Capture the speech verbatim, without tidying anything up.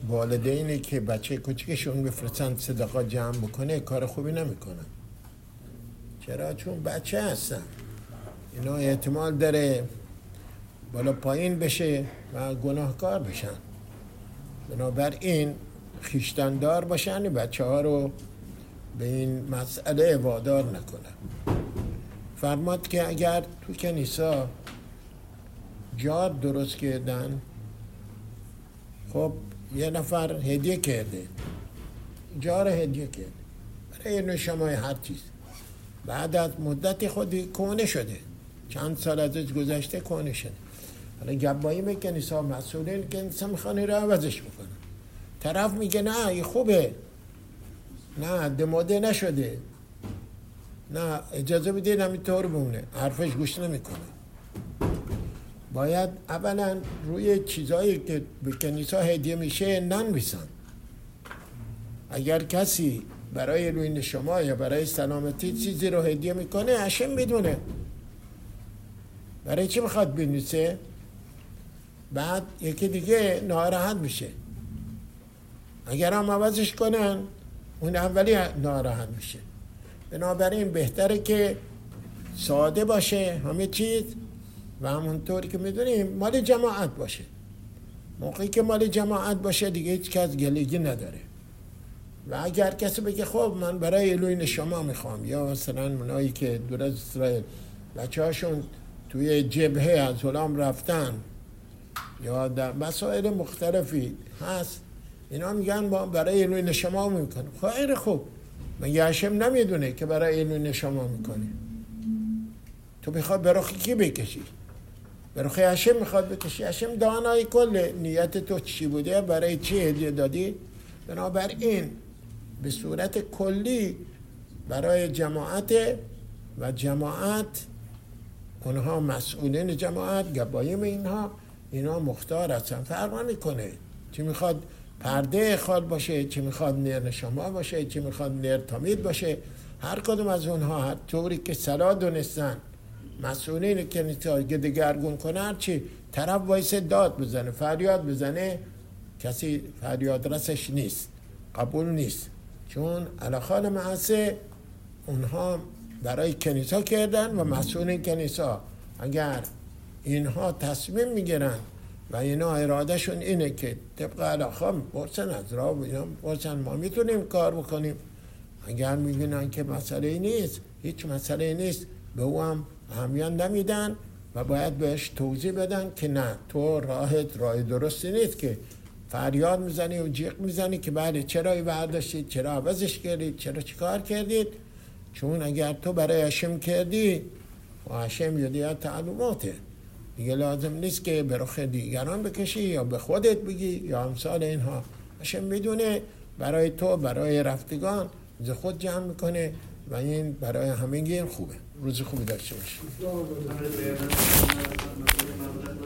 والدینی که بچه کوچکشون بفرستن صدقه جمع بکنه کار خوبی نمیکنن. چرا؟ چون بچه هستن، اینا احتمال داره بالا پایین بشه و گناهکار بشن. بنابراین خویشتندار باشن، بچه ها رو به این مسئله وادار نکنن. فرماد که اگر تو کنیسا جار درست کردن، خب یه نفر هدیه کرده، جار هدیه کرده برای نشمای هر چیز، بعد از مدتی خودی کهنه شده، چند سال ازش گذشته کهنه شده. حالا گبایی میکنه کنیسا مسئولین کنیسا میخوان رو عوضش بکنن. طرف میگه نه این خوبه، نه دماده نشده، نه اجازه بدید همینطور بمونه، حرفش گوش نمیکنه. باید اولا روی چیزایی که به کنیسا هدیه میشه ننویسن. اگر کسی برای روی شما یا برای سلامتی چیزی رو هدیه میکنه هشم میدونه، برای چی میخواد بنویسه؟ بعد یکی دیگه ناراحت میشه. اگر هم عوضش کنن اون اولی ناراحت میشه. بنابراین بهتره که ساده باشه همه چیز و همونطوری که میدونیم مال جماعت باشه. موقعی که مال جماعت باشه دیگه هیچ کس گلگی نداره. و اگر کسی بگه خب من برای علوین شما میخوام، یا مثلا منایی که دور از اسرائیل بچه هاشون توی جبهه از غلام رفتن یا در مسائل مختلفی هست، اینا میگن ما برای علوین شما میکنیم. خیر خوب، مگه هشم نمیدونه که برای علوین شما میکنه؟ تو میخواد برای کی بکشی؟ برای هشم میخواد بکشی؟ هشم دانای کل نیت تو چی بوده، برای چی هدیه دادی. بنابراین به صورت کلی برای جماعت و جماعت، اونها مسئولین جماعت، گبایم اینها اینا مختار هستن، فرق نمیکنه چی میخواد پرده خال باشه، چی میخواد نیر نشما باشه، چی میخواد نیر تامید باشه. هر کدوم از اونها هر طوری که صلاح دونستن مسئولین که دگرگون کنه، هر چی طرف وایس داد بزنه فریاد بزنه، کسی فریاد رسش نیست، قبول نیست. چون علاخال معصه اونها برای کنیسا کردن و مسئولین کنیسا اگر اینها تصمیم میگیرن و اینا ارادهشون اینه که طبق علاخال برسن از راه برسن ما میتونیم کار بکنیم، اگر میبینن که مسئله نیست، هیچ مسئله نیست، به او هم اهمیت نمیدن و باید بهش توضیح بدن که نه تو راهت راه درستی نیست که فریاد میزنی و جیغ میزنی که بله چرا این برداشتید، چرا عوضش کردید، چرا چیکار کردید. چون اگر تو برای هشم کردی و هشم یادیت تعلوماته دیگه، لازم نیست که به رخ دیگران بکشی یا به خودت بگی یا امثال اینها. هشم میدونه برای تو، برای رفتگان ز خود جمع میکنه و این برای همه این خوبه. روز خوبی داشته باشی.